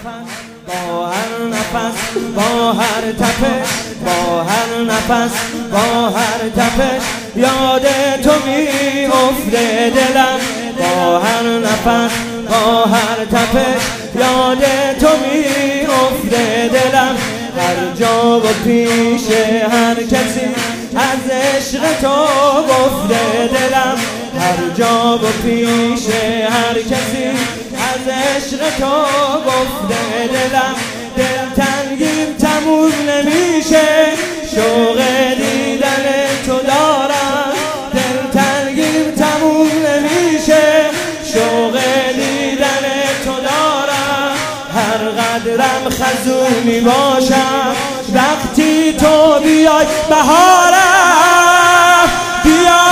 با هر نفس، با هر تپش، با هر نفس، با هر تپش یاد تو میفته دلم. با هر نفس، با هر تپش یاد تو میفته دلم. هر جا و پیش هر کسی از عشق تو گفته دلم. هر جا و پیش هر کسی از عشق تو گفته دلم. دل تنگیم تموم نمیشه، شوق دیدن تو دارم. دل تنگیم تموم نمیشه، شوق دیدن تو دارم. هر قدرم خزونی باشم وقتی تو بیای بهارم. بیا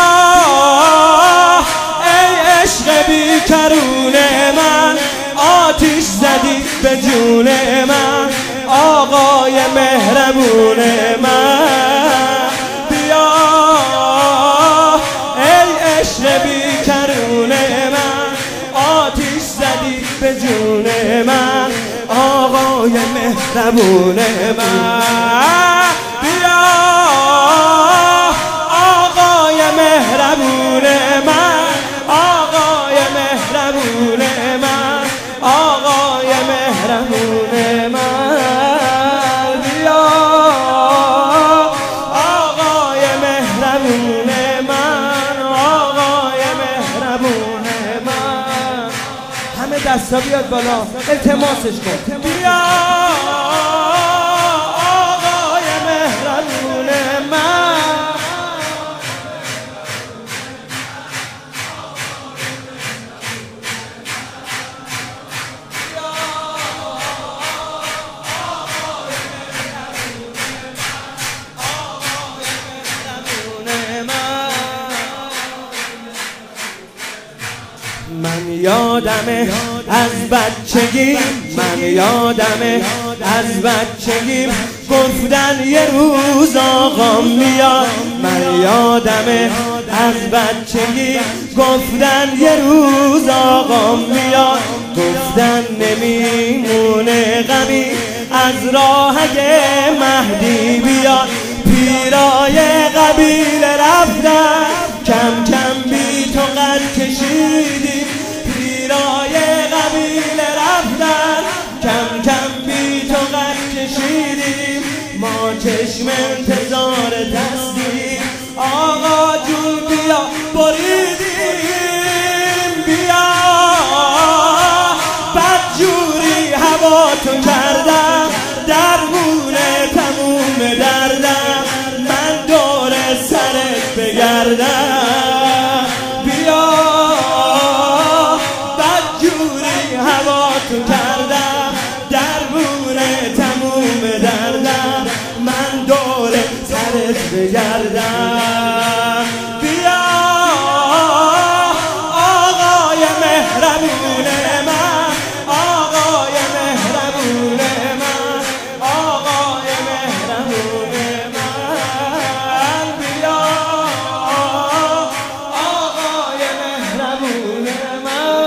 ای عشق بیکرون من، آتیش زدی به جون من، آقای مهربون من. بیا ای عشق بیکرون من، آتیش زدی به جون من، آقای مهربون من. بیا آقای مهربون من، آقای مهربون من، آقای مهربون من. بیا آقای مهربون من، آقای مهربون من. همه دستا بیاد بالا، التماسش کن. بیا آقای مهربون من. من یادمه از بچگی، من یادمه از بچگی گفتن یه روز آقام میاد. من یادمه از بچگی گفتن یه روز آقام میاد. گفتن نمیمونه غمی از راه مهدی بیاد. پیرای قبیله رفتن کم کم بی تو قد کشیدی. پیرای قبیله رفتن کم کم بی تو قد کشیدیم. ما چشم انتظار دستیم، آقا جون بیا بریدیم. بیا بدجوری هوا تو کردم، درمونه تموم دردم، من دور سرت بگردم. بیا بدجوری هوا تو کردم، درمونه تموم دردم، من دور سرت بگردم. بیا آقای مهربون من، آقای مهربون من، آقای مهربون من. بیا آقای مهربون من.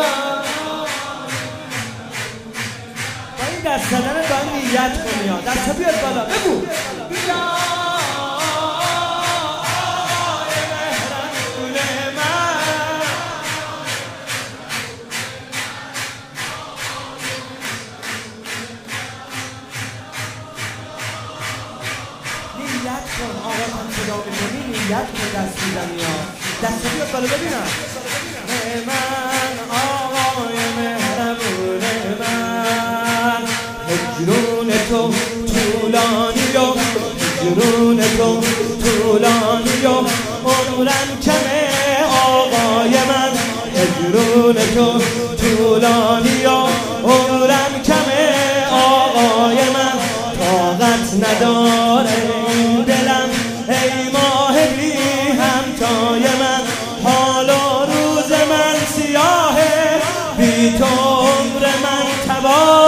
با این دست زدن باید نیت کنی ها. دستا بیاد بالا بگو. بیا آقای مهربون من. نیت کن آقا، من صدا میکنی نیت کن دست میزنی ها. دستا بیاد بالا ببینم. من آقای مهربون من، هجرون تو طولانی و هجرون تو طولانی و عمرم کمه آقای من. هجرون تو طولانی و عمرم کمه آقای من. طاقت نداره این دلم ای ماه بی همتای من. حال و روز من سیاهه، بی تو عمر من تباه.